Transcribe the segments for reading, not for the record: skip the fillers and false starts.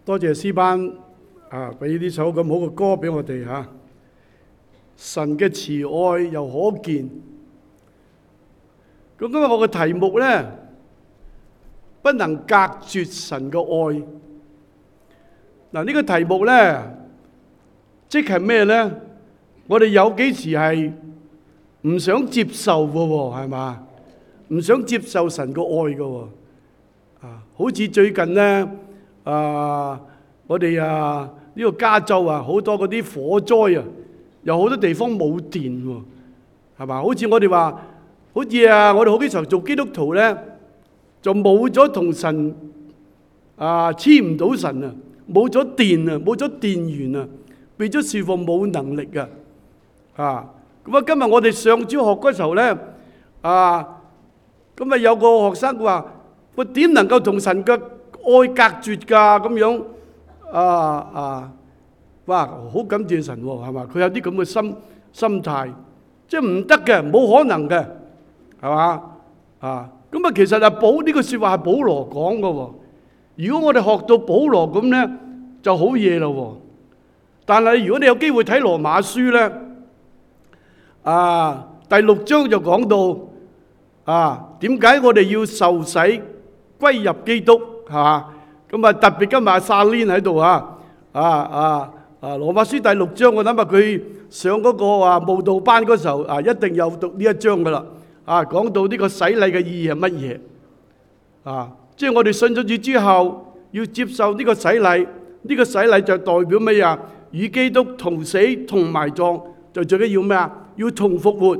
多謝詩班俾呢首咁好嘅歌俾我哋嚇。神嘅慈愛又可見。咁今日我嘅題目咧，不能隔絕神嘅愛。嗱，呢個題目咧，即係咩咧？我哋有幾時係唔想接受嘅喎？係嘛？唔想接受神嘅愛嘅喎。好似最近咧，我哋呢個加州好多嗰啲火災有好多地方冇電喎，係嘛？好似我哋話，好似我哋好幾時候做基督徒咧，就冇咗同神黐唔到神啊，冇咗電啊，冇咗電源啊，變咗侍奉冇能力啊。咁今日我哋上主學嗰時候咧，咁有個學生佢話：我點能夠同神嘅愛隔絕㗎？咁樣哇！好感謝神喎，係嘛？佢有啲咁嘅心態，即係唔得嘅，冇可能嘅，係嘛？咁其實呢個説話係保羅講嘅喎。如果我哋學到保羅咁咧，就好嘢咯喎。但係如果你有機會睇羅馬書咧，第6章就講到點解我哋要受洗歸入基督，係嘛？咁特別今日撒連喺度羅馬書第6章，我諗佢上嗰個慕道班嗰時候一定有讀呢一章噶啦。講到呢個洗禮嘅意義係乜嘢？即係我哋信咗主之後要接受呢個洗禮，呢個洗禮就代表乜嘢？與基督同死同埋葬，就最緊要咩啊？要同復活。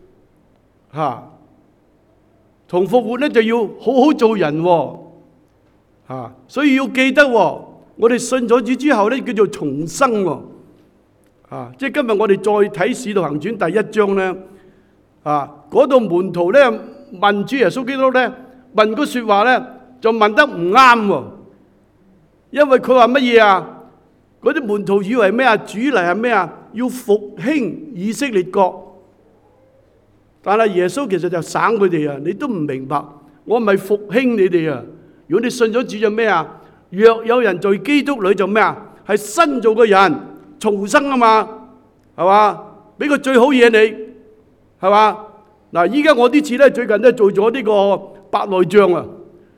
同復活咧就要好好做人喎。所以要記得喎，我哋信咗主之後咧叫做重生喎。即係今日我哋再睇《使徒行傳》第1章咧，嗰度門徒咧問主耶穌基督咧問個説話咧就問得唔啱喎，因為佢話乜嘢啊？嗰啲門徒以為咩啊？主嚟係咩啊？要復興以色列國。但係耶穌其實就省佢哋你都唔明白，我唔係復興你哋如果你信咗主就咩啊？若有人在基督裏就咩啊？係新造嘅人，重生啊嘛，係嘛？俾個最好嘢你，係嘛？嗱，依家我呢次咧最近咧做咗呢個白內障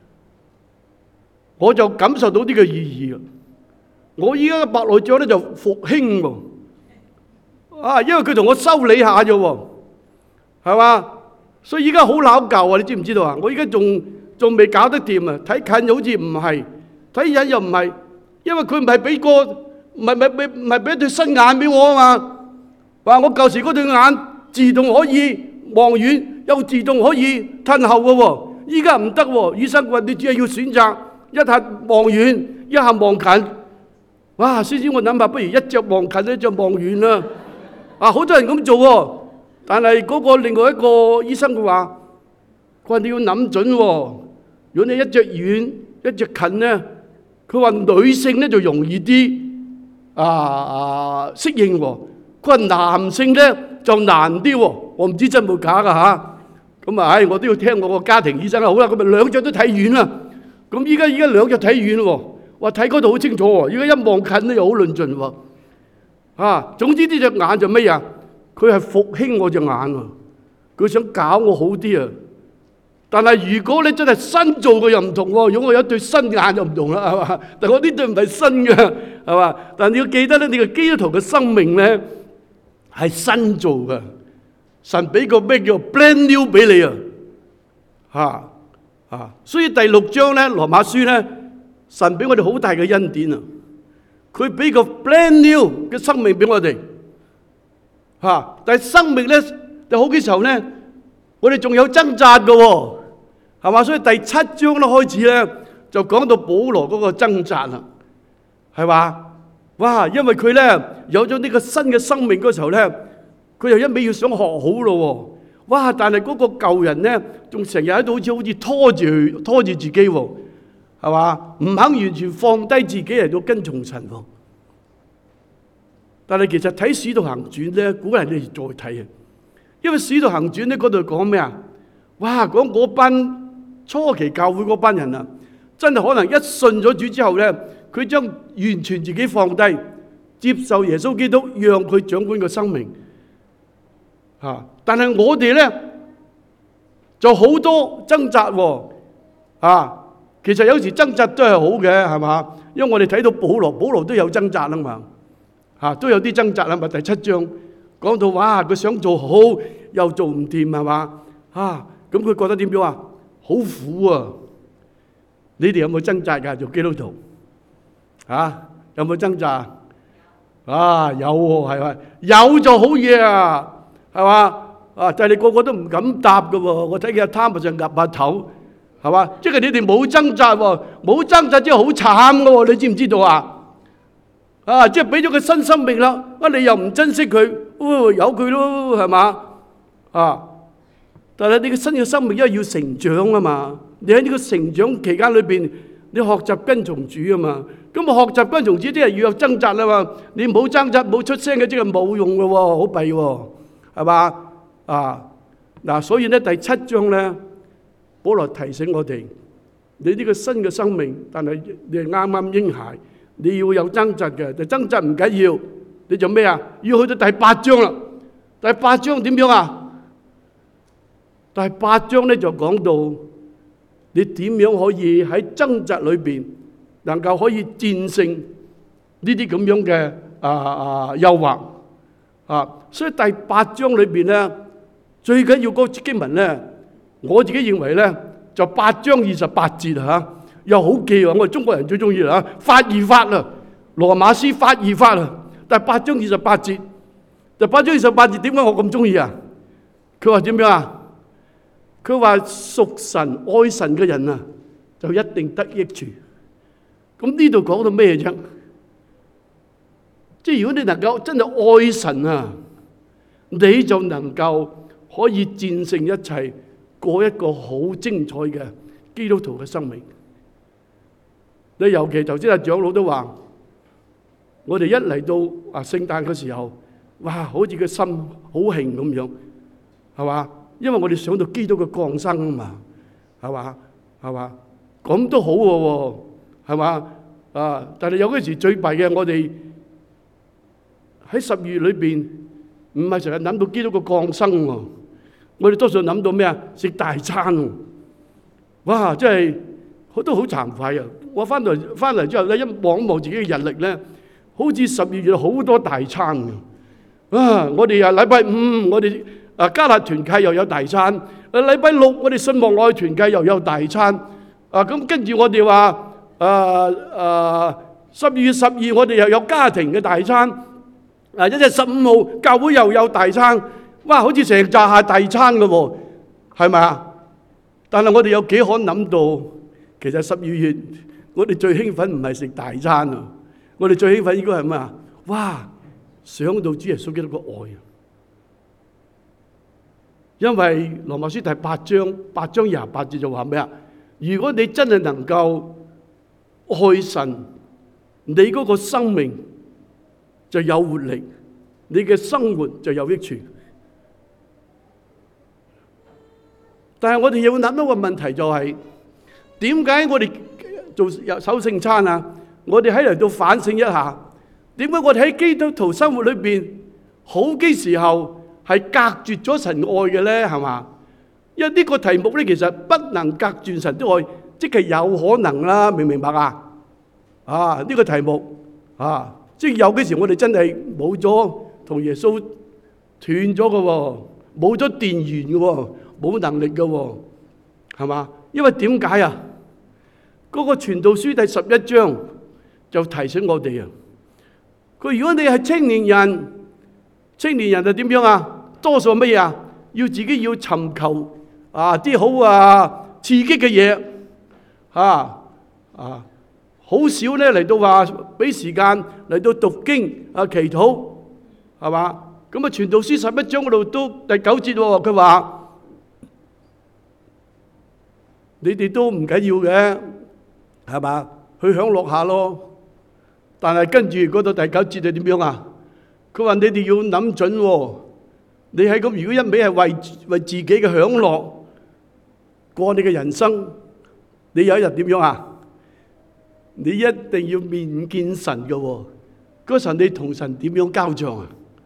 我就感受到呢個意義。我依家嘅白內障咧就復興喎，因為佢同我修理下啫喎，係嘛？所以依家好拗舊你知唔知道我依家仲未搞得掂睇近好似唔係，睇遠又唔係，因為佢唔係俾唔係俾一對新眼俾我啊嘛。話我舊時嗰對眼自動可以望遠，又自動可以褪後嘅喎，依家唔得喎。醫生話你只係要選擇一下望遠，一下望近。哇！先我諗下，不如一隻望近，一隻望遠啦。好多人咁做喎，但係嗰個另外一個醫生佢話你要諗準喎。如果你一隻遠一隻近咧，佢話女性咧就容易啲適應喎。佢話男性咧就難啲喎。我唔知真冇假噶咁我都要聽我個家庭醫生好啦，咁咪兩隻都睇遠啦。咁依家兩隻睇遠喎，話睇嗰度好清楚喎。依家一望近咧又好論盡喎。總之呢隻眼就乜嘢？佢係復興我隻眼佢想搞我好啲但係如果你真係新做嘅又唔同喎，如果我有一對新眼就唔同啦，係嘛？但我呢對唔係新嘅，係嘛？但你要記得咧，你個基督徒嘅生命咧係新做嘅，神俾個咩叫 brand new 俾你所以第6章咧，羅馬書咧，神俾我哋好大嘅恩典佢俾個 brand new 嘅生命俾我哋但係生命咧，就好幾時候咧，我哋仲有掙扎嘅喎。係嘛？所以第7章咧開始咧，就講到保羅嗰個掙扎係嘛？哇！因為佢咧有咗呢個新嘅生命嗰時候咧，佢又一味要想學好咯哇！但係嗰個舊人咧，仲成日喺度好似拖住自己喎，係嘛？唔肯完全放低自己嚟到跟從神喎。但係其實睇《使徒行傳》咧，鼓勵你哋再睇因為《使徒行傳》咧嗰度講咩哇！講嗰班初期教會嗰班人真係可能一信咗主之後咧， 佢將完全自己放低，接受耶穌基督，讓佢掌管個生命。但係我哋咧就好多掙扎喎。其實有時掙扎都係好嘅，係嘛？因為我哋睇到保羅都有掙扎啊嘛，都有啲掙扎啊嘛。第7章講到哇，佢想做好又做唔掂，係嘛？咁佢覺得點樣啊？好苦啊！你哋有冇掙扎㗎？做基督徒有冇掙扎？有喎，係咪？有就好嘢啊，係嘛？但係你個個都唔敢答㗎喎。我睇見阿貪咪就岌下頭，係嘛？即係你哋冇掙扎喎，冇掙扎即係好慘㗎喎。你知唔知道啊？即係俾咗個新生命啦，你又唔珍惜佢，由佢咯，係嘛？但係你個新嘅生命因為要成長啊嘛，你喺呢個成長期間裏邊，你學習跟從主啊嘛。咁學習跟從主啲人要有掙扎啊嘛。你冇掙扎冇出聲嘅，即係冇用嘅喎，好弊喎，係嘛？所以咧第7章咧，保羅提醒我哋，你呢個新嘅生命，但係你係啱啱嬰孩，你要有掙扎嘅。但掙扎唔緊要，你做咩啊？要去到第8章啦。第8章點樣啊？第8章咧就講到你點樣可以喺掙扎裏邊能夠可以戰勝呢啲咁樣嘅誘惑。所以第8章裏邊咧最緊要嗰個經文咧，我自己認為咧就8章28節又好記喎。我哋中國人最中意啦，法而法啊，羅馬書法而法啊。第8章28節，第8章28節點解我咁中意啊？佢話點樣啊？佢話屬神愛神嘅人啊，就一定得益處。咁呢度講到咩啫？即係如果你能夠真係愛神啊，你就能夠可以戰勝一切，過一個好精彩嘅基督徒嘅生命。你尤其頭先阿長老都話，我哋一嚟到聖誕嘅時候，哇，好似個心好興咁樣，係嘛？因為我哋想到基督嘅降生啊嘛，係嘛？咁都好喎，係嘛？但係有嗰時最弊嘅，我哋喺12月裏邊唔係成日諗到基督嘅降生喎，我哋多數諗到咩啊？食大餐喎，哇！真係都好慚愧啊！我翻嚟之後咧，一望一望自己嘅日曆咧，好似12月好多大餐嘅。我哋禮拜5我哋加勒團契又有大餐，禮拜6我哋信望愛團契又有大餐，咁跟住我哋話12月12我哋又有家庭嘅大餐，1月15號教會又有大餐，哇！好似成紮下大餐嘅喎，係咪啊？但係我哋有幾可諗到，其實12月我哋最興奮唔係食大餐啊，我哋最興奮應該係咩啊？哇！想到主耶穌基督嘅愛啊！因為羅馬書第8章28節就話咩啊？如果你真係能夠愛神，你嗰個生命就有活力，你嘅生活就有益處。但係我哋要諗到個問題就係，點解我哋做守聖餐啊？我哋喺嚟到反省一下，點解我哋喺基督徒生活裏邊好幾時候係隔絕咗神愛嘅咧？係嘛？因為呢個題目咧，其實不能隔絕神的愛，即係有可能啦，明唔明白啊？呢個題目即係有幾時我哋真係冇咗同耶穌斷咗嘅喎，冇咗電源嘅喎，冇能力嘅喎，係嘛？因為點解啊？嗰個傳道書第11章就提醒我哋啊，佢如果你係青年人，青年人就點樣啊？多數乜嘢啊？要自己要尋求啲好刺激嘅嘢，好少咧嚟到話俾時間嚟到讀經祈禱，係嘛？咁啊，傳道書11章嗰度都第9節喎，佢話你哋都唔緊要嘅，係嘛？去享樂下咯。但係跟住嗰度第9節就點樣啊？佢話你哋要諗準喎，你喺咁如果一味係為自己嘅享樂過你嘅人生，你有一日點樣啊？ 你一定要面見神嘅喎。嗰時你同神點樣交賬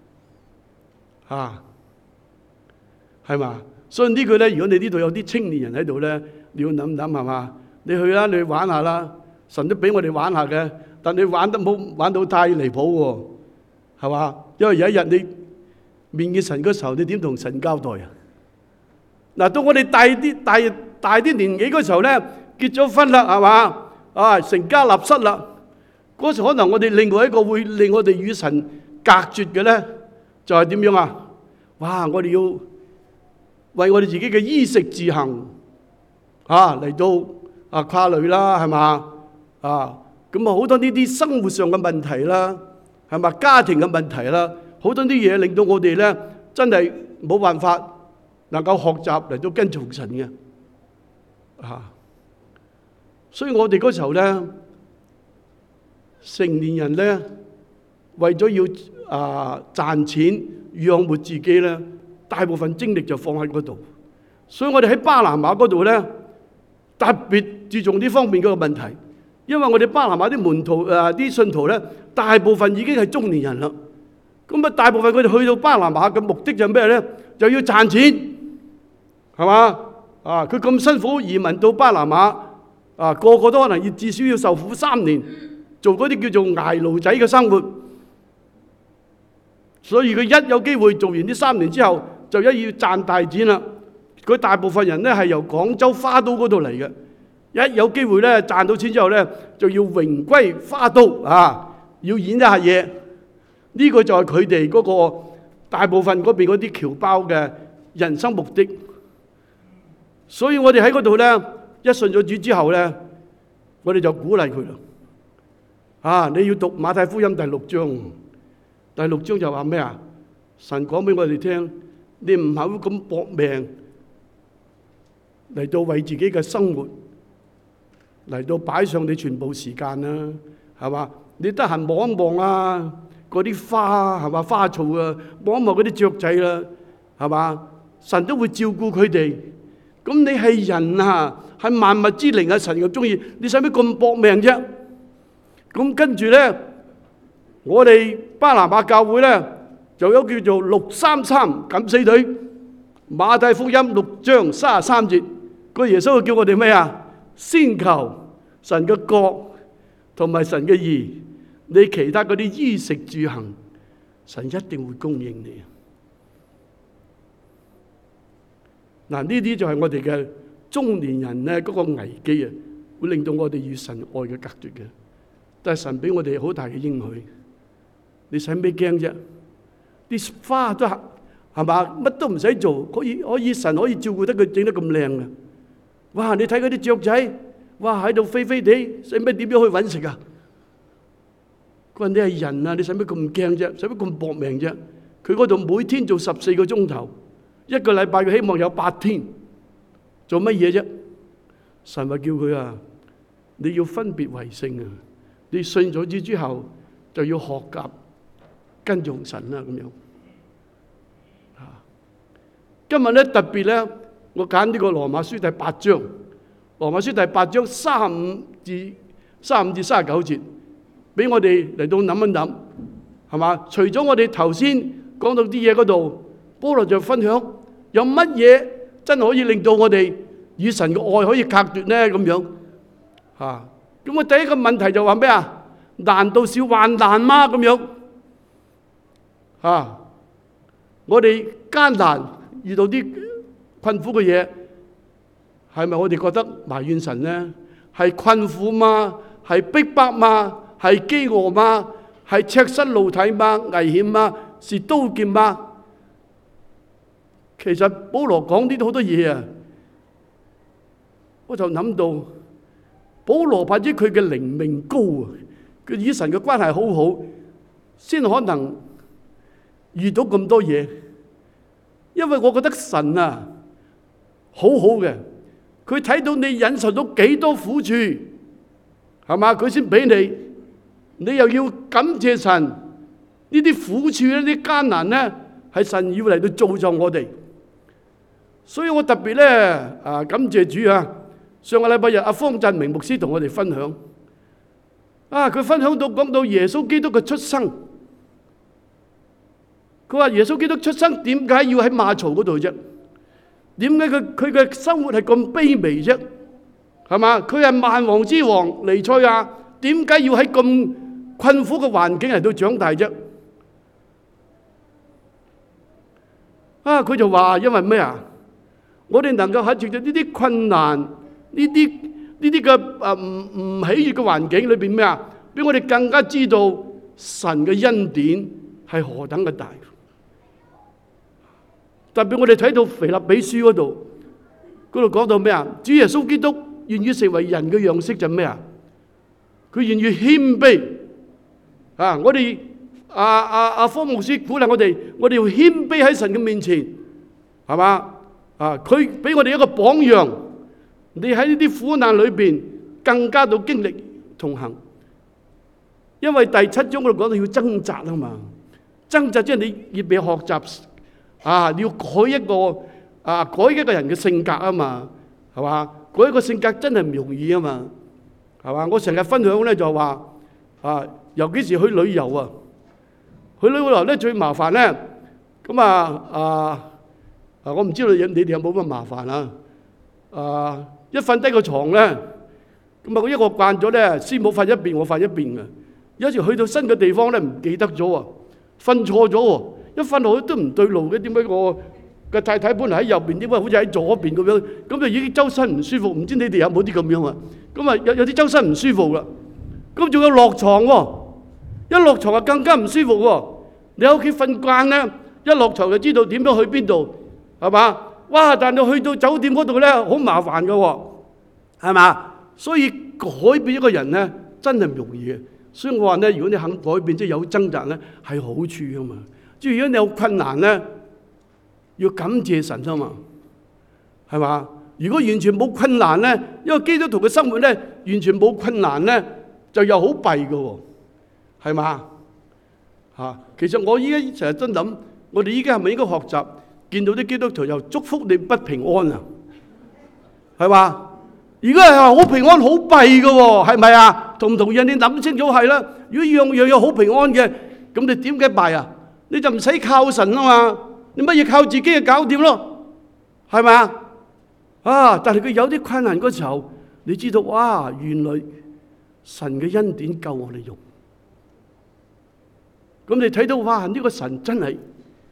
啊？係嘛？所以呢句咧，如果你呢度有啲青年人喺度咧，你要諗諗係嘛？你去啦，你去玩下啦，神都俾我哋玩下嘅，但你玩得冇玩到太離譜喎，係嘛？因為有一日你面見神嗰時候，你點同神交代啊？嗱，到我哋大啲年紀嗰時候咧，結咗婚啦，係嘛？啊，成家立室啦，嗰時可能我哋另外一個會令我哋與神隔絕嘅咧，就係點樣啊？哇！我哋要為我哋自己嘅衣食住行嚟到跨類啦，係嘛？咁啊好多呢啲生活上嘅問題啦，係嘛？家庭嘅問題啦，好多啲嘢令到我哋咧真係冇辦法能夠學習嚟到跟從神嘅。所以我哋嗰時候咧，成年人咧為咗要賺錢養活自己咧，大部分精力就放喺嗰度。所以我哋喺巴拿馬嗰度咧，特別注重呢方面嗰個問題，因為我哋巴拿馬啲門徒啲信徒咧，大部分已經係中年人啦。咁啊，大部分佢哋去到巴拿馬嘅目的就係咩咧？就要賺錢，係嘛？佢咁辛苦移民到巴拿馬，個個都可能至少要受苦3年，做嗰啲叫做捱奴仔嘅生活。所以佢一有機會做完呢3年之後，就要賺大錢啦。佢大部分人咧係由廣州花都嗰度嚟嘅，一有機會咧賺到錢之後咧，就要榮歸花都要演一下嘢。呢個就係佢哋嗰個大部分嗰邊嗰啲僑胞嘅人生目的。所以我哋喺嗰度咧，一信咗主之後咧，我哋就鼓勵佢啦。你要讀馬太福音第6章，第6章就話咩啊？神講俾我哋聽，你唔好咁搏命嚟到為自己嘅生活嚟到擺上你全部時間啦，係嘛？你得閒望一望嗰啲花係嘛，花草望一望嗰啲雀仔啦，係嘛？神都會照顧佢哋。咁你係人係萬物之靈神又中意，你使乜咁搏命啫？咁跟住咧，我哋巴拿馬教會咧就有叫做633敢死隊，馬太福音6章33節，個耶穌叫我哋咩啊？先求神嘅國同埋神嘅義，你其他嗰啲衣食住行，神一定會供應你。嗱，呢啲就係我哋嘅中年人咧嗰個危機會令到我哋與神愛嘅隔絕嘅。但係神俾我哋好大嘅應許，你使咩驚啫？啲花都係嘛，乜都唔使做，可以神可以照顧得佢整得咁靚嘅。哇！你睇嗰啲雀仔，哇喺度飛飛地，使咩點樣去搵食啊？佢話你係人你使乜咁驚啫？使乜咁搏命啫？佢嗰度每天做14個鐘頭。一個禮拜佢希望有8天，做乜嘢啫？神話叫佢你要分別為聖你信咗主之後就要學習跟從神啦咁樣。今日咧特別咧，我揀呢個羅馬書第8章，羅馬書第8章35至39節，俾我哋嚟到諗一諗，係嘛？除咗我哋頭先講到啲嘢嗰度。保羅就分享有乜嘢真係可以令到我哋與神嘅愛可以隔絕呢？咁樣咁我第一個問題就話咩啊？難道是患難嗎？咁樣我哋艱難遇到啲困苦嘅嘢，係咪我哋覺得埋怨神呢？係困苦嗎？係逼迫嗎？係飢餓嗎？係赤身露體嗎？危險嗎？是刀劍嗎？其實保羅講呢啲好多嘢我就諗到保羅或者佢嘅靈命高佢與神嘅關係好好，先可能遇到咁多嘢。因為我覺得神好好嘅，佢睇到你忍受到幾多苦處，係嘛？佢先俾你，你又要感謝神。呢啲苦處呢啲艱難呢，係神要嚟到造就我哋。所以我特別咧感謝主上個禮拜日阿方振明牧師同我哋分享， 佢分享到講到耶穌基督嘅出生，佢話耶穌基督出生點解要喺馬槽嗰度啫？點解佢嘅生活係咁卑微啫？係嘛？佢係萬王之王彌賽亞，點解要喺咁困苦嘅環境嚟到長大啫？佢就話因為咩啊？我哋能夠喺住呢啲困難、呢啲嘅唔喜悅嘅環境裏邊咩啊？俾我哋更加知道神嘅恩典係何等嘅大。特別我哋睇到腓立比書嗰度講到咩啊？主耶穌基督願意成為人嘅樣式就咩啊？佢願意謙卑啊！我哋方牧師鼓勵我哋要謙卑喺神嘅面前，係嘛？佢俾我哋一個榜樣，你喺呢啲苦難裏邊更加到經歷同行。因為第7章我哋講到要掙扎啊嘛，掙扎即係你要俾學習你要改一個人嘅性格啊嘛，係嘛？改一個性格真係唔容易啊嘛，係嘛？我成日分享咧就話尤其是去旅遊啊，去旅遊咧最麻煩咧，咁我唔知道你哋有冇乜麻煩啊？一瞓低個床咧，咁我一個慣咗咧，師母瞓一邊，我瞓一邊嘅。有時去到新嘅地方咧，唔記得咗喎，瞓錯咗喎，一瞓落去都唔對路嘅。點解我嘅太太本嚟喺右邊，點解好似喺左邊咁樣？咁就已經周身唔舒服。唔知你哋有冇啲咁樣啊？咁有啲周身唔舒服啦。咁仲有落床喎，一落床就更加唔舒服喎。你喺屋企瞓慣咧，一落床就知道點樣去邊度，係嘛？哇！但你去到酒店嗰度咧，好麻煩㗎喎，係嘛？所以改變一個人咧，真係唔容易嘅。所以我話咧，如果你肯改變，即係有掙扎咧，係好處啊嘛。即係如果你有困難咧，要感謝神啊嘛，係嘛？如果完全冇困難咧，因為基督徒嘅生活咧，完全冇困難咧，就又好弊㗎喎，係嘛？其實我依家成日真諗，我哋依家係咪應該學習見到啲基督徒又祝福你不平安啊？係嘛？如果係好平安好弊㗎喎，係咪啊？同唔同意？你諗清楚係啦。如果樣樣有好平安嘅，咁你點解弊啊？你就唔使靠神啊嘛，你乜嘢靠自己就搞掂咯，係咪啊？但係佢有啲困難嗰時候，你知道哇，原來神嘅恩典夠我哋用。咁你睇到哇，呢個神真係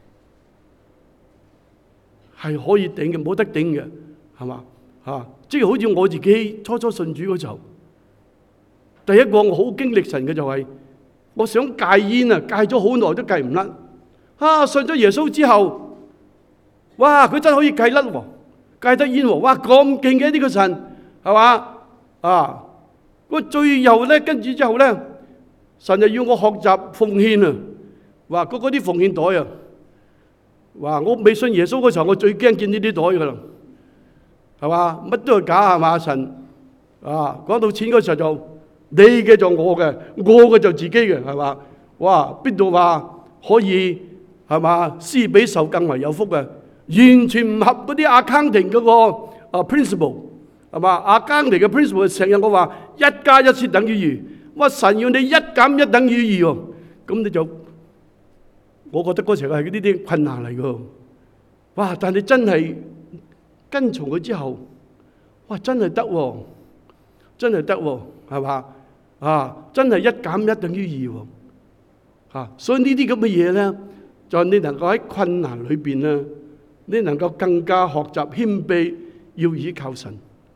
可以頂嘅，冇得頂嘅，係嘛？即係好似我自己初信主嗰時候，第一個我好經歷神嘅就係，我想戒煙啊，戒咗好耐都戒唔甩。信咗耶穌之後，哇！佢真係可以戒甩喎，戒得煙喎，哇！咁勁嘅呢個神，係嘛？咁最後咧，跟住之後咧，神就要我學習奉獻啊！哇！嗰啲奉獻袋啊，哇！我未信耶穌嗰時候，我最驚見呢啲袋噶啦。係嘛？乜都係假，係嘛？神講到錢嗰時候就你嘅就我嘅，我嘅就自己嘅，係嘛？哇！邊度話可以係嘛？施比受更為有福嘅，完全唔合嗰啲 accounting 嗰個principle， 係嘛？accounting 嘅 principle 成日我話1+1先等於2，哇！神要你1減1等於2喎，咁你就我覺得嗰時候係呢啲困難嚟㗎。哇！但你真係跟從佢之後，哇！真係得喎，真係得喎，係嘛？真係1減1等於2喎，所以呢啲咁嘅嘢咧，就係你能夠喺困難裏邊咧，你能夠更加學習謙卑，要倚靠神。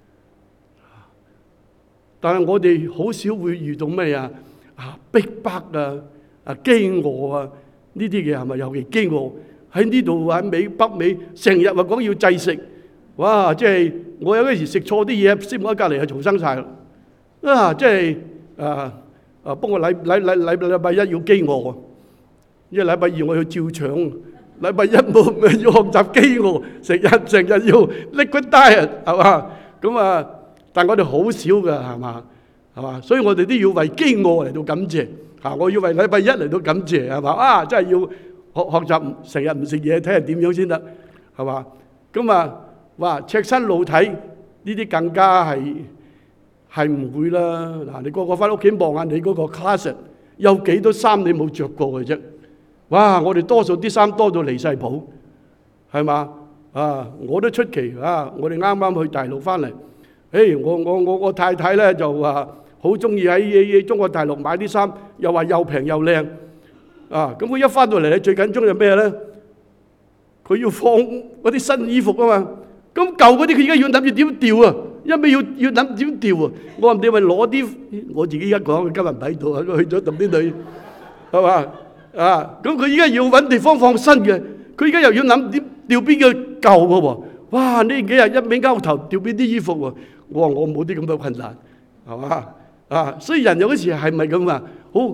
但係我哋好少會遇到咩逼迫啊、飢餓啊呢啲嘢，係咪？尤其飢餓喺呢度喺北美，成日話講要制食。哇！即係我有嗰時食錯啲嘢，師母喺隔離係重生晒啦。即係不過禮拜1要飢餓，因為禮拜2我要照腸，禮拜1冇要學習飢餓，成日要 liquid diet，係嘛？咁但係我哋好少㗎，係嘛？所以我哋都要為飢餓嚟到感謝。我要為禮拜1嚟到感謝，係嘛？真係要學習成日唔食嘢，睇下點樣先得，係嘛？咁哇！赤身露體呢啲更加係係唔會啦。嗱，你個個翻屋企望下你嗰個 closet 有幾多衫你冇着過嘅啫？哇！我哋多數啲衫多到離晒譜，係嘛？我都出奇啊！我哋啱啱去大陸翻嚟，我太太咧就話好中意喺中國大陸買啲衫，又話又平又靚啊！咁佢一翻到嚟咧，最緊張係咩咧？佢要放嗰啲新衣服啊嘛，咁舊嗰啲佢而家要諗住點調啊？一味要諗點調啊！我話你咪攞啲，我自己而家講，佢今日唔喺度啊，佢去咗同啲女係嘛？咁佢而家要揾地方放新嘅，佢而家又要諗點調邊個舊嘅喎？哇！呢幾日一味勾頭調邊啲衣服喎？我話我冇啲咁嘅困難，係嘛？所以人有嗰時係咪咁啊？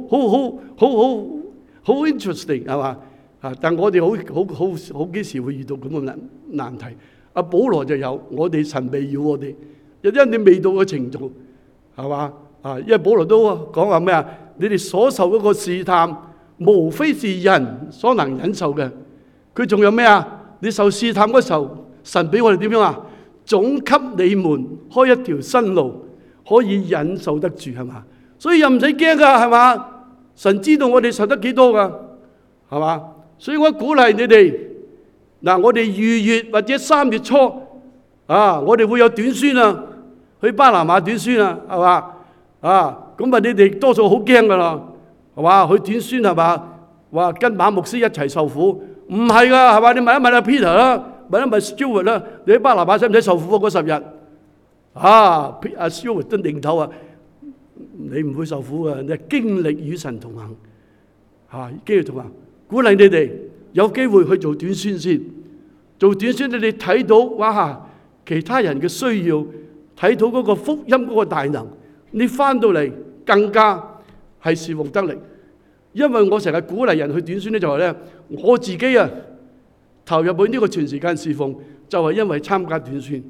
好 interesting 係嘛？但我哋好幾時會遇到咁嘅難題。阿保羅就有，我哋神未要我哋，因為你未到個程度，係嘛？因為保羅都講話咩啊？你哋所受嗰個試探，無非是人所能忍受嘅。佢仲有咩啊？你受試探嗰時候，神俾我哋點樣啊？總給你們開一條新路，可以忍受得住，係嘛？所以又唔使驚噶，係嘛？神知道我哋受得幾多噶，係嘛？所以我鼓勵你哋，嗱，我哋2月或者3月初，我哋會有短宣啊，去巴拿馬短宣啊，係嘛？咁你哋多數好驚噶啦，係嘛？去短宣係嘛？話跟馬牧師一齊受苦，唔係噶，係嘛？你問一問阿 Peter 啦，問一問 Stewart 啦，你喺巴拿馬使唔使受苦嗰10日？阿 Stewart 都認頭啊，你唔會受苦啊，你係經歷與神同行，經歷同行。鼓勵你哋有機會去做短宣先，做短宣你哋睇到哇，其他人嘅需要，睇到嗰個福音嗰個大能，你翻到嚟更加係侍奉得力。因為我成日鼓勵人去短宣咧，就係咧我自己投入去呢個全時間侍奉，就係因為參加短宣。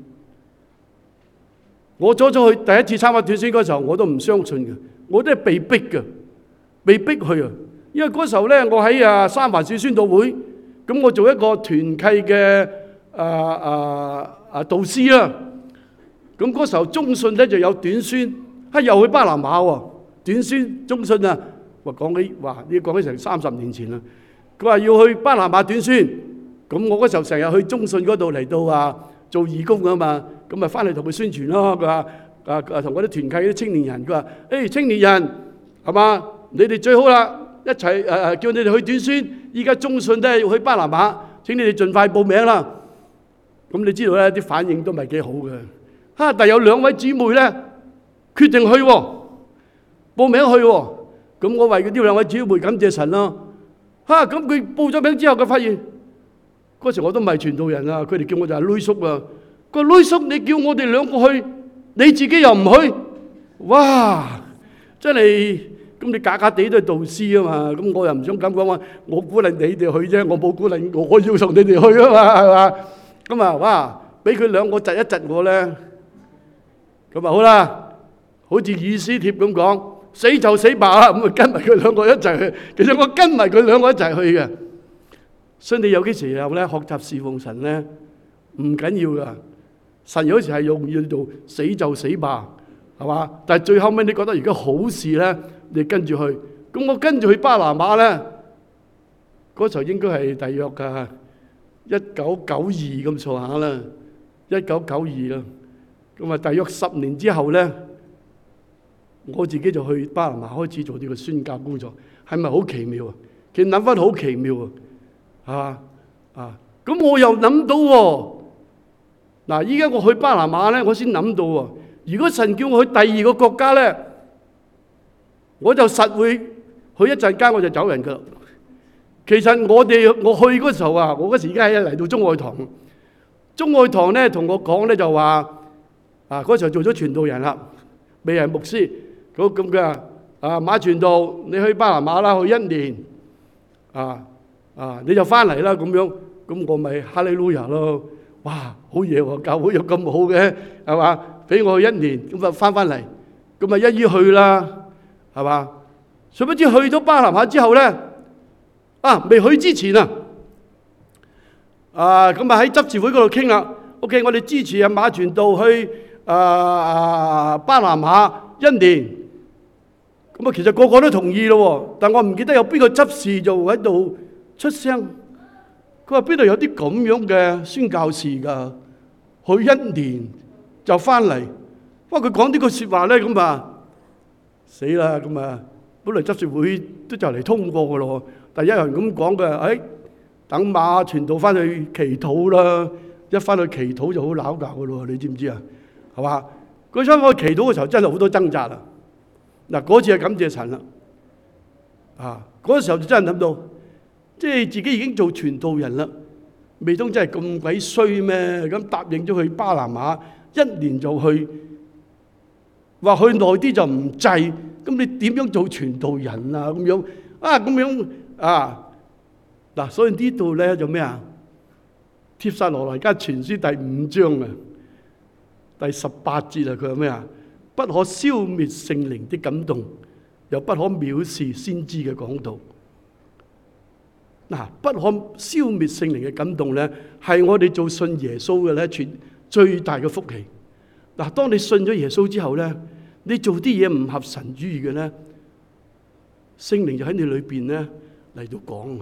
我初初去第一次參加短宣嗰時候，我都唔相信嘅，我都係被逼嘅，被逼去啊。因為嗰時候咧，我喺三藩市宣道會，咁我做一個團契嘅導師啦。咁嗰時候中信咧就有短宣，又去巴拿馬喎，短宣中信啊，講起成30年前啦。佢話要去巴拿馬短宣，咁我嗰時候成日去中信嗰度嚟到做義工啊嘛，咁咪翻嚟同佢宣傳咯。佢話同嗰啲團契啲青年人，佢話青年人係嘛，你哋最好啦。一齊叫你哋去短宣，依家中信都係要去巴拿馬，請你哋盡快報名啦。咁你知道咧，啲反應都唔係幾好嘅。但有2位姊妹咧決定去報名去喎。咁我為呢2位姊妹感謝神咯。咁佢報咗名之後，佢發現嗰時我都唔係傳道人啊，佢哋叫我就係女叔啊。個女叔，你叫我哋2個去，你自己又唔去，哇！真係〜咁你假假地都係導師啊嘛，咁我又唔想咁講話，我鼓勵你哋去啫，我冇鼓勵我要同你哋去啊嘛，係嘛？咁哇，俾佢2個窒一窒我咧，咁好啦，好似以斯帖咁講，死就死吧啦，咁跟埋佢2個一齊去。其實我跟埋佢2個一齊去嘅。所以你有幾時候咧學習侍奉神咧，唔緊要噶。神有時係用要做死就死吧，係嘛？但係最後尾你覺得如果好事咧，你跟住去，咁我跟住去巴拿馬咧，嗰時候應該係大約㗎1992咁上下啦，1992啦，咁大約10年之後咧，我自己就去巴拿馬開始做呢個宣教工作，係咪好奇妙啊？其實諗翻好奇妙啊，咁我又諗到喎，嗱，依家我去巴拿馬咧，我先諗到喎，如果神叫我去第2個國家咧，我就實會去一陣間我就走人噶啦。其實我去嗰時候我嗰時而家嚟到中愛堂，中愛堂咧同我講咧就話嗰時候做咗傳道人啦，未係牧師，咁佢話馬傳道，你去巴拿馬啦，去1年，你就翻嚟啦咁樣，咁我咪哈利路亞咯，哇，好嘢喎，教會有咁好嘅，係嘛？俾我去1年，咁翻嚟，咁咪一於去啦。係嘛？誰不知去到巴拿馬之後咧，未去之前咁喺執事會嗰度傾啦。OK， 我哋支持馬傳道去巴拿馬1年。咁啊，其實個個都同意咯，但我唔記得有邊個執事就喺度出聲。佢話邊度有啲咁樣嘅宣教士㗎？去1年就翻嚟。不過佢講呢個説話咧，咁啊死啦！咁啊，本來執事會都就嚟通過㗎咯，但有人咁講嘅，等馬傳道翻去祈禱啦。一翻去祈禱就好鬧交㗎咯，你知唔知啊？係嘛？佢想翻去祈禱嘅時候，真係好多掙扎啊！嗱，嗰次係感謝神啦，嗰時候就真係諗到，即係自己已經做傳道人啦，未通真係咁鬼衰咩？咁答應咗去巴拿馬1年就去，話去耐啲就唔制，咁你點樣做傳道人啊？咁樣咁樣嗱，所以呢度咧就咩啊？帖撒羅尼迦前書第5章啊，第18節啊，佢話咩啊？不可消滅聖靈的感動，又不可藐視先知嘅講道。嗱，不可消滅聖靈嘅感動咧，係我哋做信耶穌嘅咧，最大嘅福氣。嗱，當你信咗耶穌之後咧，你做啲嘢唔合神意嘅咧，聖靈就喺你裏邊咧嚟到講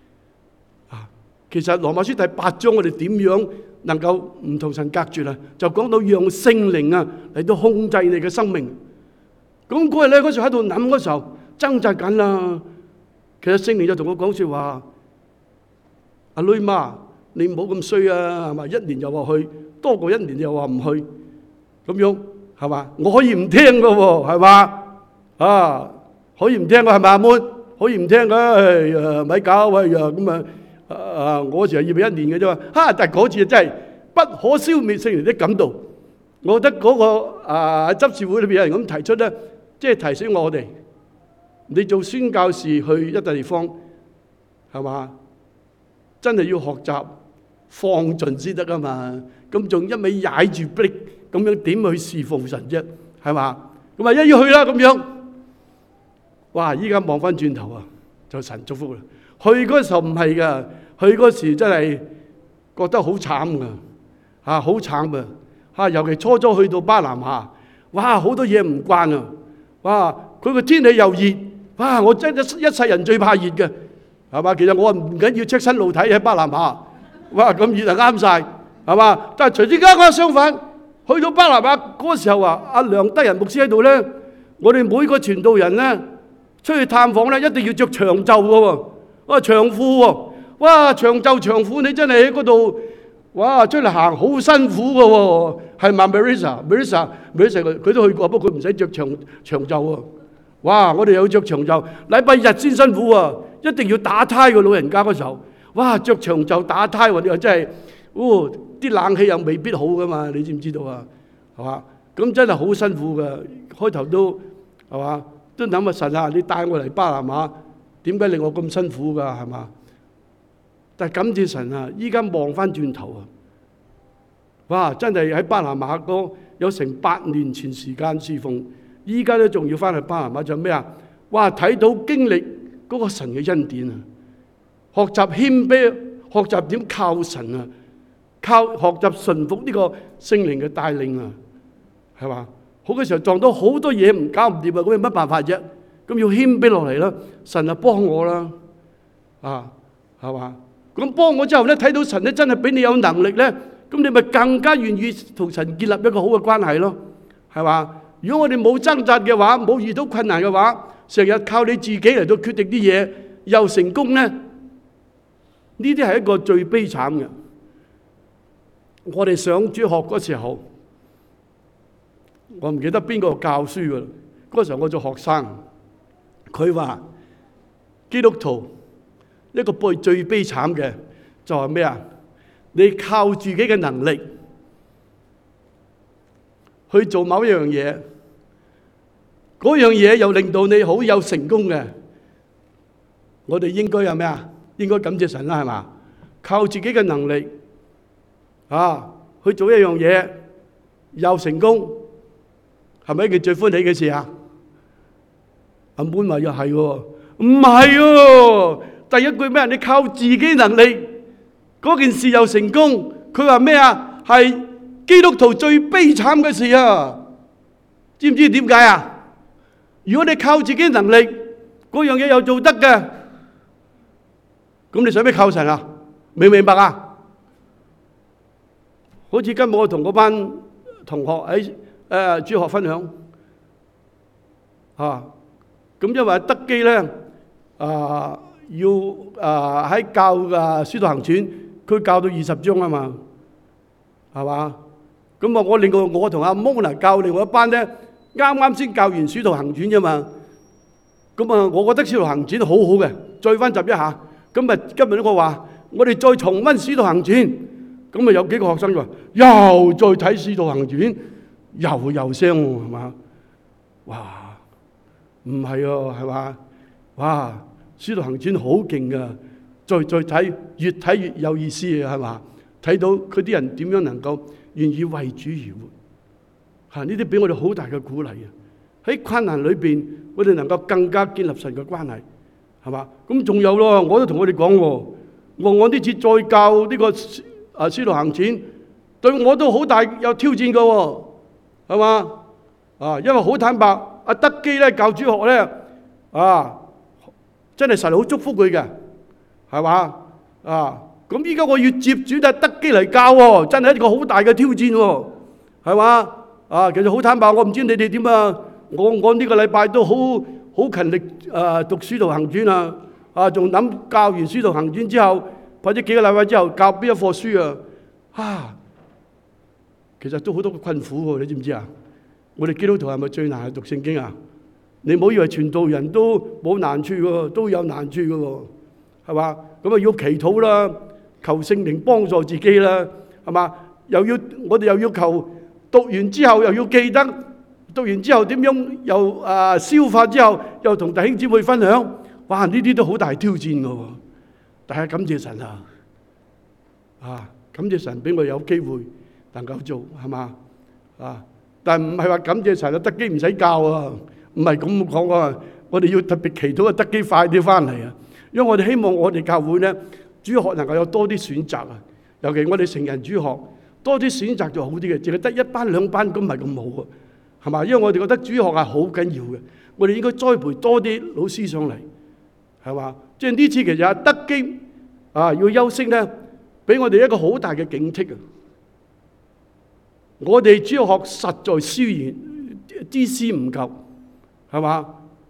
其實羅馬書第8章，我哋點樣能夠唔同神隔絕啊？就講到讓聖靈嚟到控制你嘅生命。咁嗰日咧，嗰時喺度諗嗰時候掙扎緊啦。其實聖靈就同我講説話：阿女媽，你唔好咁衰啊，係嘛？1年又話去，多過1年又話唔去，咁樣係嘛？我可以唔聽㗎喎，係嘛？可以唔聽㗎係咪阿妹？可以唔聽㗎，咪搞喂呀咁啊！我嗰時係預備1年嘅啫嘛，但係嗰次真係不可消滅聖靈的感動。我覺得嗰個執事會裏邊有人咁提出咧，即係提醒我哋，你做宣教士去一笪地方係嘛，真係要學習放盡先得噶嘛。咁仲一味踩住 brake 咁樣點去侍奉神啫？係嘛？咁啊一要去啦咁樣，哇！依家望翻轉頭就神祝福啦。去嗰時候唔係㗎，去嗰時真係覺得好慘㗎，好慘啊！尤其初初去到巴拿馬，哇！好多嘢唔慣啊！哇！佢個天氣又熱，哇！我真係一世人最怕熱嘅，係嘛？其實我唔緊要赤身露體喺巴拿馬，哇！咁熱就啱晒，係嘛？但係隨之間相反，去到巴拿馬嗰時候阿梁德仁牧師喺度咧，我哋每個傳道人咧出去探訪咧，一定要着長袖㗎喎。長褲喎，哇！長袖長褲，你真係喺嗰度，哇！出嚟行好辛苦㗎喎，係嘛 ？Marissa 佢都去過，不過佢唔使着長袖喎。哇！我哋有着長袖，禮拜日先辛苦喎，一定要打呔個老人家嗰時候，哇！着長袖打呔喎，你話真係，啲冷氣又未必好㗎嘛，你知唔知道啊？係嘛？咁真係好辛苦㗎，開頭都係嘛，都諗下神啊，你帶我嚟巴拿馬。點解令我咁辛苦㗎？係嘛？但係感謝神啊！依家望翻轉頭哇！真係喺巴拿馬嗰有成8年前時間侍奉，依家都仲要翻去巴拿馬，就咩啊？哇！睇到經歷嗰個神嘅恩典啊！學習謙卑，學習點靠神啊！學習順服呢個聖靈嘅帶領啊！係嘛？好嘅時候撞到好多嘢唔搞唔掂咁有乜辦法啫？咁要謙卑落嚟啦，神啊幫我啦，係嘛？咁幫我之後咧，睇到神咧真係俾你有能力咧，咁你咪更加願意同神建立一個好嘅關係咯，係嘛？如果我哋冇掙扎嘅話，冇遇到困難嘅話，成日靠你自己嚟到決定啲嘢又成功咧，呢啲係一個最悲慘嘅。我哋上主學嗰時候，我唔記得邊個教書㗎啦，嗰時候我做學生。佢話基督徒一個最悲慘嘅就係咩啊？你靠自己嘅能力去做某一樣嘢，嗰樣嘢又令到你好有成功嘅，我哋應該有咩啊？應該感謝神啦，係嘛？靠自己嘅能力去做一樣嘢又成功，係咪一件最歡喜嘅事啊？阿妹話又係喎，唔係喎。第一句咩？你靠自己能力嗰件事又成功。佢話咩啊？係基督徒最悲慘嘅事啊！知唔知點解啊？如果你靠自己能力，嗰樣嘢又做得嘅，咁你使咩靠神啊？明唔明白啊？好似今日我同嗰班同學喺主學分享咁因為德基咧要喺教《使徒行傳》，佢教到20章啊嘛，係嘛？咁我另外我同阿 Mona 教另外一班咧，啱啱先教完《使徒行傳》啫嘛。咁我覺得《使徒行傳》好好嘅，再溫習一下。今日咧我話我哋再重溫《使徒行傳》，咁有幾個學生就話又再睇《使徒行傳》，又聲喎，係嘛？哇！唔係喎，係嘛？哇！《使徒行傳》好勁噶，再睇，越睇越有意思啊，係嘛？睇到佢啲人點樣能夠願意為主而活，呢啲俾我哋好大嘅鼓勵啊！喺困難裏邊，我哋能夠更加建立神嘅關係，係嘛？咁仲有咯，我都同我哋講喎，我呢次再教呢個《使徒行傳》，對我都好大有挑戰噶喎，係嘛？因為好坦白，阿德基咧教主學咧，真係神好祝福佢嘅，係嘛？咁依家我要接轉阿德基嚟教喎，真係一個好大嘅挑戰喎，係嘛？其實好坦白，我唔知你哋點啊。我呢個禮拜都好勤力讀《使徒行傳》仲諗教完《使徒行傳》之後，或者幾個禮拜之後教邊一課書其實都好多個困苦喎，你知唔知啊？我哋基督徒係咪最難係讀聖經啊？你唔好以為傳道人都冇難處喎，都有難處嘅喎，係嘛？咁要祈禱啦，求聖靈幫助自己啦，係嘛？我哋又要求讀完之後又要記得，讀完之後點樣又消化之後又同弟兄姊妹分享，哇！呢啲都好大挑戰嘅喎。但係感謝神感謝神俾我有機會能夠做，係嘛？但係唔係話感謝神德基唔使教啊，唔係咁講啊。我哋要特別祈禱德基快啲翻嚟啊，因為我哋希望我哋教會咧主學能夠有多啲選擇啊，尤其我哋成人主學多啲選擇就好啲嘅，淨係得一班兩班咁唔係咁好啊，係嘛？因為我哋覺得主學係好緊要嘅，我哋應該栽培多啲老師上嚟，係嘛？即係呢次其實德基要休息咧，俾我哋一個好大嘅警惕啊！我哋主學實在資源知識唔夠，係嘛？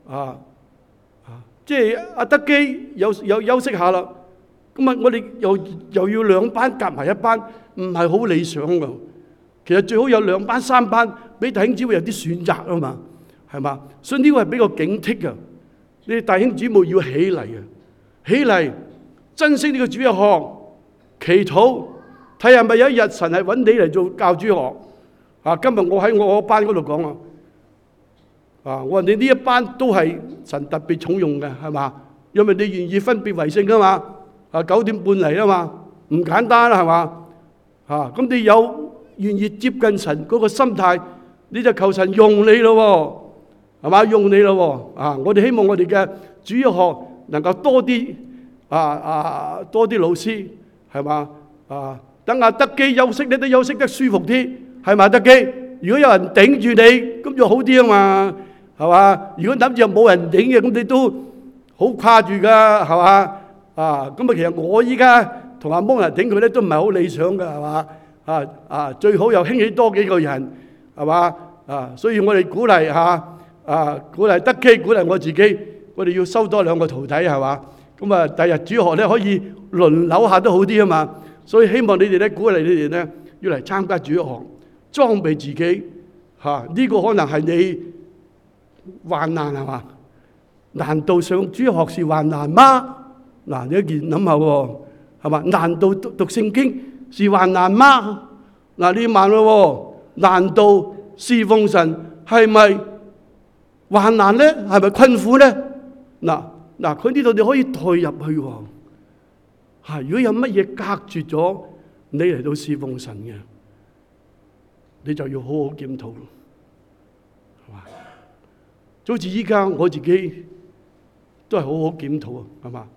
即係阿德基有休息下啦，咁我哋又要兩班夾埋一班，唔係好理想噶。其實最好有兩班三班，俾弟兄姊妹有啲選擇啊嘛，係嘛？所以呢個係比較警惕噶。你哋弟兄姊妹要起嚟啊，起嚟珍惜呢個主日學，祈禱睇下咪有一日神係揾你嚟做教主學。今日我喺我班嗰度講我話你呢一班都係神特別重用嘅，係嘛？因為你願意分別為聖噶嘛，9點半嚟啊嘛，唔簡單啦，係嘛？咁你有願意接近神嗰個心態，你就求神用你咯，係嘛？用你咯，我哋希望我哋嘅主日學能夠多啲多啲老師，係嘛？等阿德基休息，你都休息得舒服啲，係嘛？德基，如果有人頂住你，咁就好啲啊嘛，係嘛？如果諗住又冇人頂嘅，咁你都好跨住噶，係嘛？咁其實我依家同阿蒙人頂佢咧，都唔係好理想噶，係嘛？最好又興起多幾個人，係嘛？所以我哋鼓勵鼓勵德基，鼓勵我自己，我哋要收多2個徒弟，係嘛？咁第日主學咧可以輪流下都好啲啊嘛。所以希望你哋咧，鼓勵你哋咧，要嚟參加主日學，裝備自己呢個可能係你患難，係嘛？難道上主日學是患難嗎？你一件諗下喎，係嘛？難道讀聖經是患難嗎？你要問咯，難道侍奉神係咪患難咧？係咪困苦咧？佢呢度你可以代入去喎。如果有乜嘢隔絕咗你嚟到侍奉神嘅，你就要好好檢討，係嘛？就好似依家我自己都係好好檢討啊，係嘛？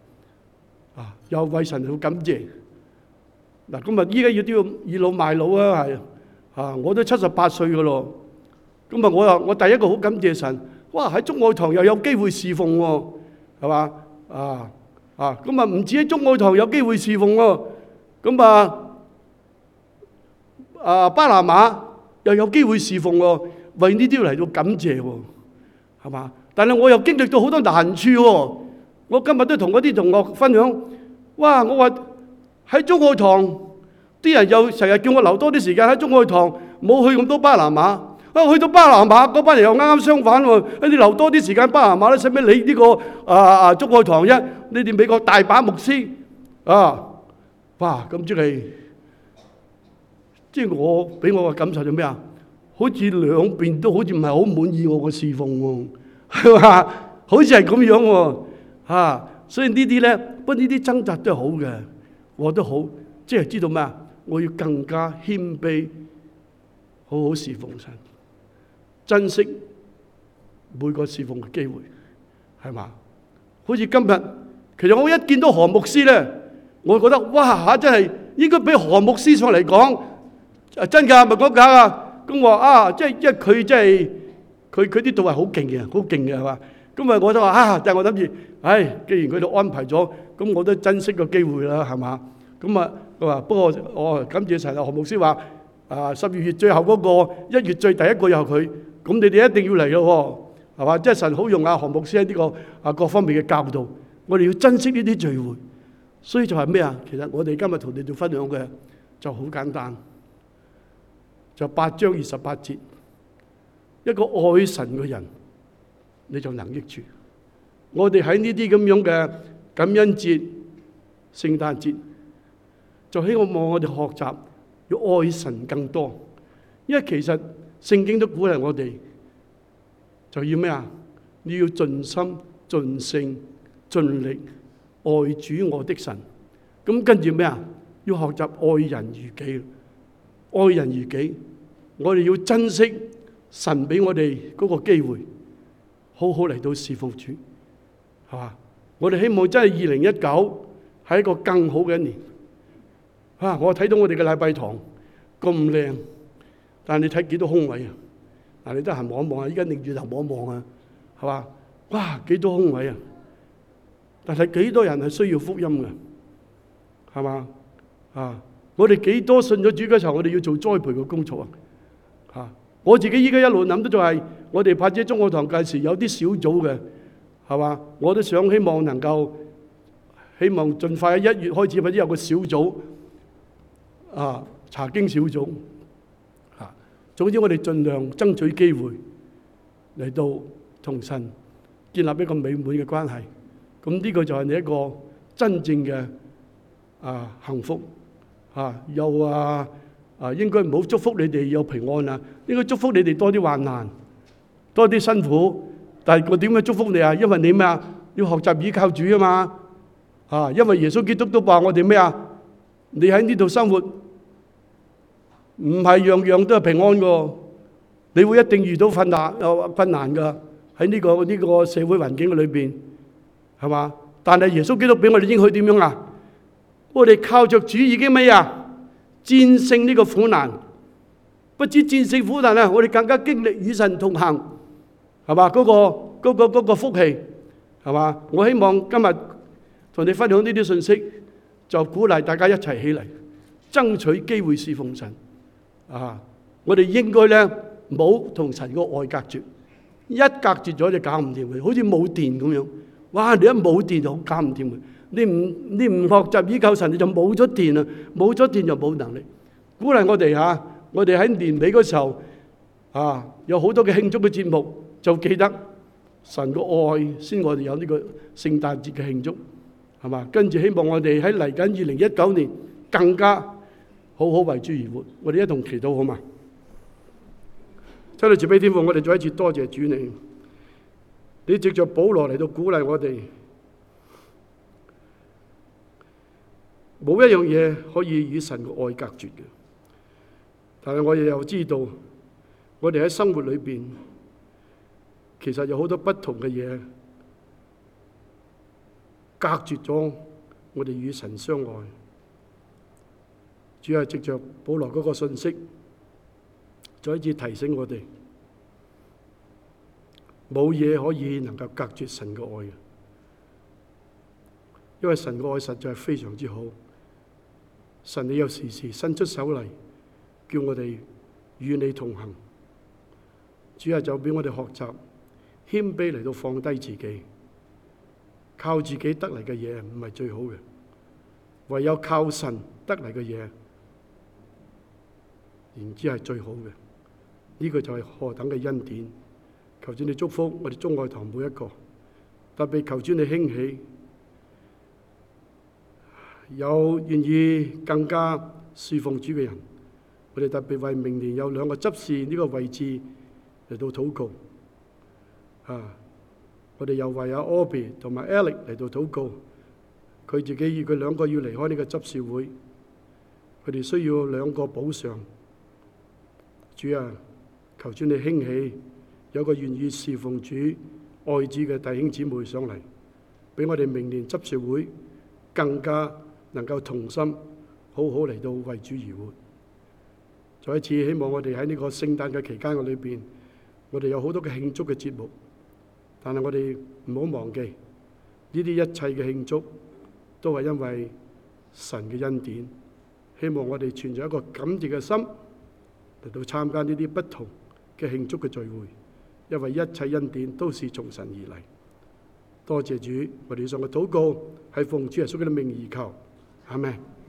又為神好感謝。咁依家要都要倚老賣老啊，係我都78歲噶咯。咁啊，我第一個好感謝神，哇！喺中愛堂又有機會侍奉喎，係嘛？咁啊唔止喺中愛堂有機會侍奉喎，咁巴拿馬又有機會侍奉喎，為呢啲嚟到感謝喎，係嘛？但係我又經歷到好多難處喎。我今日都同嗰啲同學分享，哇！我話喺中愛堂啲人又成日叫我留多啲時間喺中愛堂，冇去咁多巴拿馬。去到巴拿馬嗰班人又啱啱相反喎，你留多啲時間巴拿馬咧，使乜理呢個中愛堂啫？你哋美國大把牧師哇！咁即係我俾我嘅感受就咩啊？好似兩邊都好似唔係好滿意我嘅侍奉喎，係嘛？好似係咁樣喎，所以呢啲咧，不過呢啲掙扎都係好嘅，我都好，即係知道咩啊？我要更加謙卑，好好侍奉神。珍惜每個侍奉嘅機會，係嘛？好似今日，其實我一見到何牧師咧，我覺得哇真係應該俾何牧師上嚟講，真㗎，咪講假啊？咁我話即係佢真係佢啲道係好勁嘅，好勁嘅係嘛？咁我就話但係我諗住，既然佢哋安排咗，咁我都珍惜個機會啦，係嘛？咁佢話不過我感謝神啊，何牧師話12月最後嗰個1月最第一個又係佢。咁你哋一定要嚟咯，係嘛？即係神好用何牧師喺呢個各方面嘅教導，我哋要珍惜呢啲聚會。所以就係咩啊？其實我哋今日同你哋分享嘅就好簡單，就8章28節，一個愛神嘅人，你就能益處。我哋喺呢啲咁樣嘅感恩節、聖誕節，就希望我哋學習要愛神更多，因為其實聖經都鼓勵我哋，就要咩啊？你要盡心、盡性、盡力愛主我的神。咁跟住咩啊？要學習愛人如己。愛人如己，我哋要珍惜神俾我哋嗰個機會，好好嚟到侍奉主，係嘛？我哋希望真係2019係一個更好嘅一年。我睇到我哋嘅禮拜堂咁靚。但係你睇幾多空位啊？嗱，你得閒望一望啊！依家擰住頭望一望啊，係嘛？哇，幾多空位啊！但係幾多人係需要福音嘅，係嘛？我哋幾多信咗主嘅時候，我哋要做栽培嘅工作啊！我自己依家一路諗都就係，我哋或者中愛堂屆時有啲小組嘅，係嘛？我都想希望能夠，希望盡快喺1月開始或者有個小組查經小組。總之，我哋盡量爭取機會嚟到同神建立一個美滿嘅關係。咁呢個就係你一個真正嘅幸福又應該唔好祝福你哋有平安啊，應該祝福你哋多啲患難，多啲辛苦。但係我點樣祝福你啊？因為你咩啊？要學習依靠主啊嘛。因為耶穌基督都話我哋咩啊？你喺呢度生活，唔係樣樣都係平安㗎，你會一定遇到困難㗎。喺呢個社會環境嘅裏邊，係嘛？但係耶穌基督俾我哋應許點樣啊？我哋靠着主已經咩啊？戰勝呢個苦難，不止戰勝苦難啊！我哋更加經歷與神同行，係嘛？嗰個福氣，係嘛？我希望今日同你分享呢啲信息，就鼓勵大家一齊起嚟，爭取機會侍奉神。我哋應該咧冇同神個愛隔絕，一隔絕咗就搞唔掂嘅，好似冇電咁樣。哇！你一冇電就好搞唔掂嘅。你唔學習依靠神，你就冇咗電啊！冇咗電就冇能力。鼓勵我哋我哋喺年尾嗰時候有好多嘅慶祝嘅節目，就記得神個愛先，我哋有呢個聖誕節嘅慶祝，係嘛？跟住希望我哋喺嚟緊2019年更加好好為主而活。我哋一同祈禱好嘛？親愛慈悲天父，我哋再一次多謝主你，你藉着保羅嚟到鼓勵我哋，冇一樣嘢可以與神嘅愛隔絕嘅。但係我哋又知道，我哋喺生活裏邊，其實有好多不同嘅嘢隔絕咗我哋與神相愛。主係藉着保羅嗰個信息， 再一次提醒我哋，冇嘢可以能夠隔絕神嘅愛嘅，因為神嘅愛實在係非常之好。神你有時時伸出手嚟，叫我哋與你同行。主啊，就俾我哋學習謙卑嚟到放低自己，靠自己得嚟嘅嘢唔係最好嘅，唯有靠神得嚟嘅嘢，然之係最好嘅。呢個就係何等嘅恩典！求主你祝福我哋中愛堂每一個，特別求主你興起有願意更加侍奉主嘅人。我哋特別為明年有2個執事呢個位置嚟到禱告。我哋又為阿 Obi 同埋 Alex 嚟到禱告，佢自己佢2個要離開呢個執事會，佢哋需要2個補償。主啊，求主你興起有個願意侍奉主、愛主嘅弟兄姊妹上嚟，俾我哋明年執事會更加能夠同心，好好嚟到為主而活。再一次希望我哋喺呢個聖誕嘅期間嘅裏邊，我哋有好多嘅慶祝嘅節目，但係我哋唔好忘記呢啲一切嘅慶祝都係因為神嘅恩典。希望我哋存著一個感謝嘅心嚟到參加呢啲不同嘅慶祝嘅聚會，因為一切恩典都是從神而嚟。多謝主，我哋上嘅禱告係奉主耶穌嘅名而求，阿們。